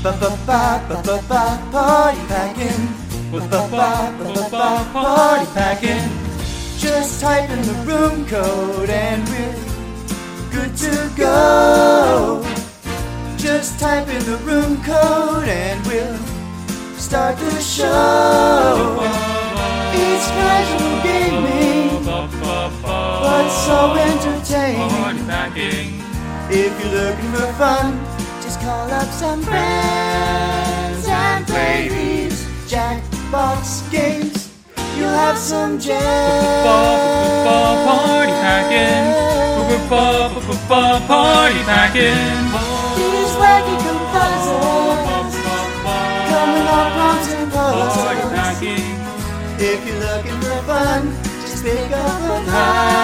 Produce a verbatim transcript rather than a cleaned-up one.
Ba-ba-ba-ba-ba-ba, party packing. Ba-ba-ba-ba-ba-ba, party packing. Just type in the room code and we're good to go. Just type in the room code and we'll start the show. It's casual gaming, but so entertaining. If you're looking for fun, just call up some friends and play these Jackbox games. You'll have some jam. Party packing. Party packing. These wacky composers coming up prompts and puzzles. Party packing. If you're looking for fun, just pick up a